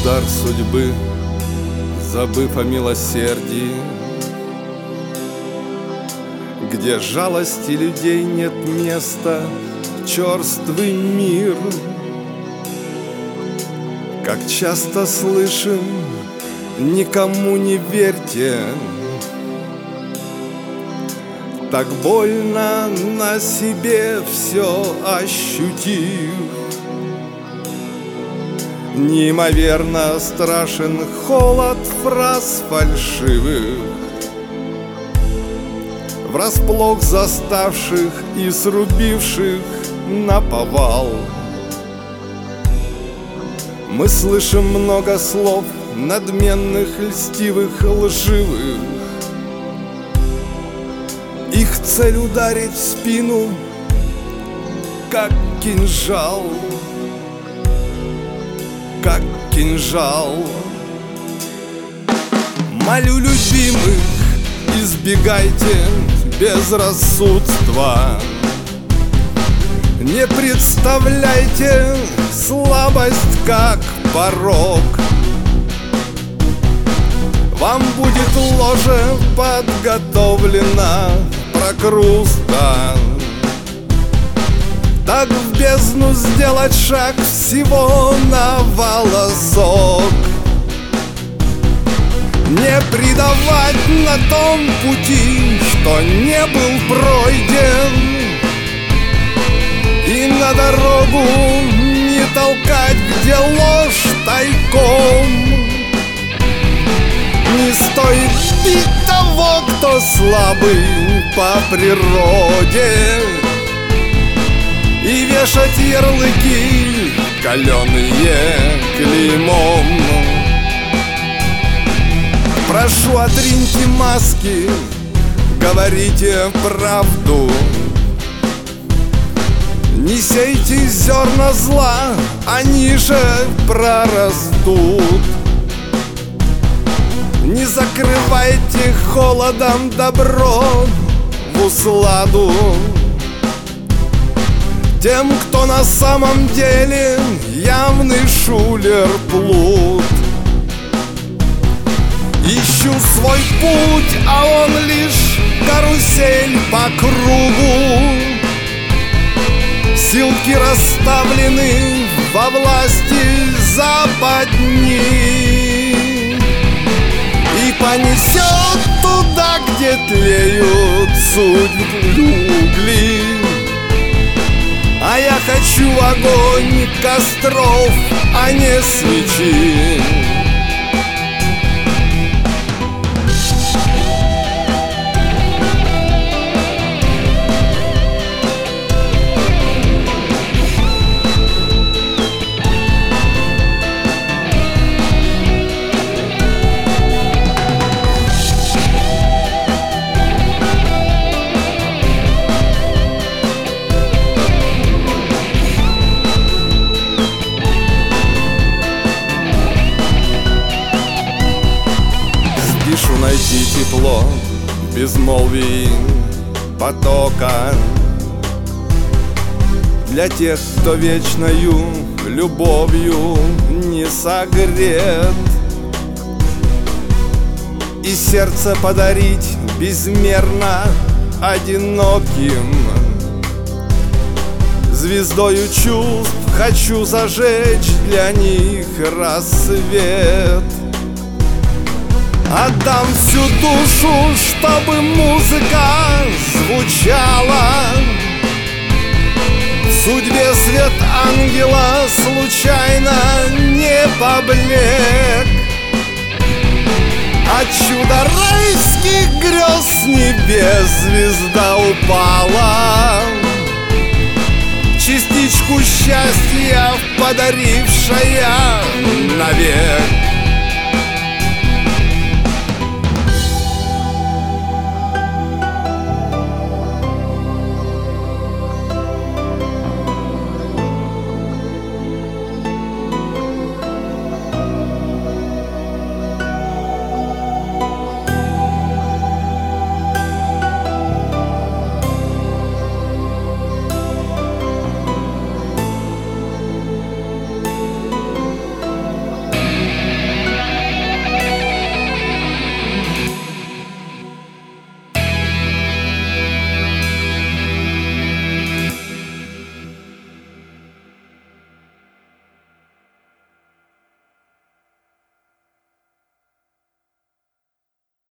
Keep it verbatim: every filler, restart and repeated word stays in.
удар судьбы, забыв о милосердии, где жалости людей нет места, черствый мир. Как часто слышим, никому не верьте, так больно на себе все ощутив. Неимоверно страшен холод фраз фальшивых, врасплох заставших и срубивших наповал. Мы слышим много слов надменных, льстивых, лживых. Их цель ударить в спину, как кинжал, как кинжал. Молю любимых, избегайте безрассудства. Не представляйте слабость как порок. Вам будет ложе подготовлено прокруста. Так в бездну сделать шаг всего на волосок. Не предавать на том пути, что не был пройден, и на дорогу не толкать, где ложь тайком. Не стоит бить того, кто слабый по природе, и вешать ярлыки, каленые клеймом. Прошу, отриньте маски, говорите правду. Не сейте зерна зла, они же прорастут. Не закрывайте холодом добро в усладу тем, кто на самом деле явный шулер, плут. Ищу свой путь, а он лишь карусель по кругу. Силки расставлены во власти западни, и понесет туда, где тлеют судьбы угли. А я хочу огонь костров, а не свечи. Спешу найти тепло в безмолвии потока для тех, кто вечною любовью не согрет, и сердце подарить безмерно одиноким. Звездою чувств хочу зажечь для них рассвет. Отдам всю душу, чтобы музыка звучала. В судьбе свет ангела случайно не поблек. От чуда райских грез с небес звезда упала, частичку счастья подарившая навек.